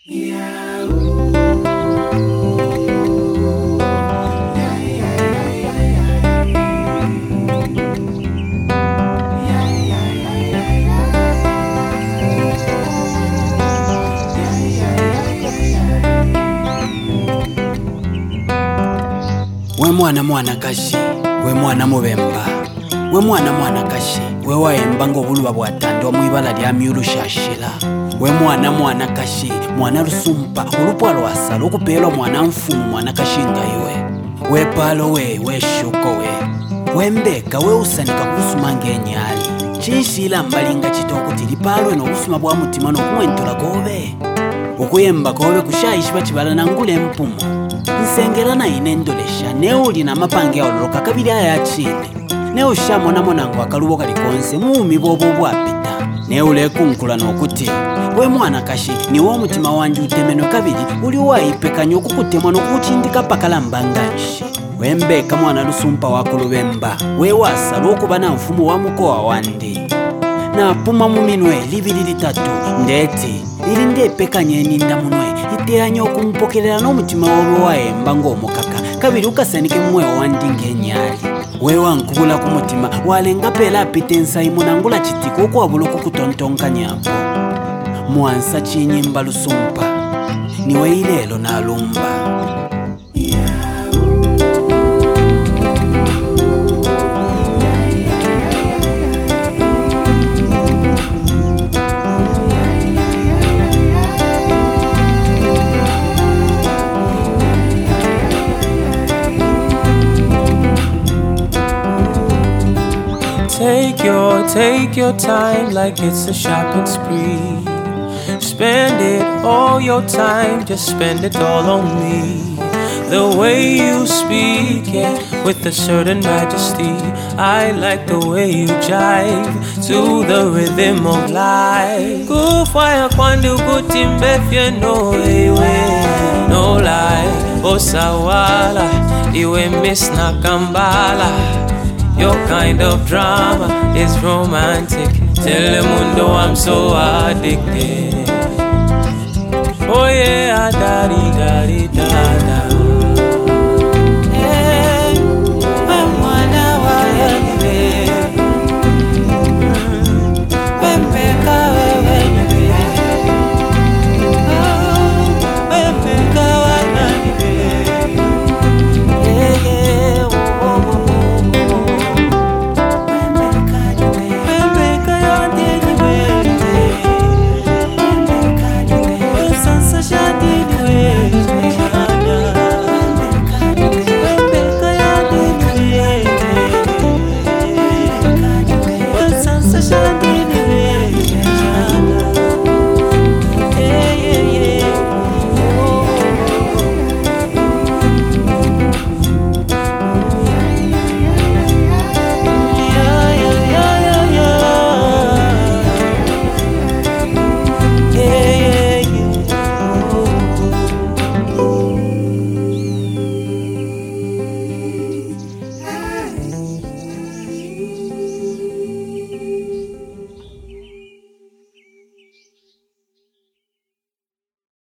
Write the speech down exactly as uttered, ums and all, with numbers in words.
We mwana mwana kashi, we mwana mubemba. We mwana mwana kashi, we waemba ng'obulwa bwatandwa mwibala lya myulushashila. We mwana mwana kashi, mwana lusumpa olupwa lwasala okupelwa mwana mfumu mwana kashinga iwe. We palo we, we shuko we. We mbeka we usanika kusuma ng'enyali. Chinshila mbalinga chitoko tili palo eno kusuma bwa mutima n'okumwentola kobe. Okuyemba kobe kushayishi bachibala nangule mpumo. Nsengera na inendolesha neuli na mapange oloroka kabili aya chile. Neo shamona monango akalubo kalikonse muumi bobo bwapita. Neule kunkula nokuti we mwana kashi ni wo mutima wanje utemeno kabili uli waipekanya okukutemwa nokuchindika pakalambanganshi. We mbeka mwana lusumpa wakulubemba we wasa lwokuba na mfumu wa mukoa wandi. Na puma muminwe libili litatu ndeti ili ndepekanya eninda munwe iteanya okumpokelera n'omutima wolwo waemba ng'omukaka kabiri ukasanike mumwe wandi ng'enyali. We wankubula ku mutima walenga pela apita ensayi munangula kitiko okwabula okukutontonkanyapo. Mwansa chinyimba lusumpa niwe ilelo nalumba. Take your, take your time like it's a shopping spree. Spend it all your time, just spend it all on me. The way you speak, yeah, with a certain majesty. I like the way you jive to the rhythm of life. Kufaya kwandu kutimbefye no iwe, no lie. Osawala, iwe miss nakambala. Your kind of drama is romantic. Tell the mundo I'm so addicted. Oh yeah, daddy, daddy, daddy.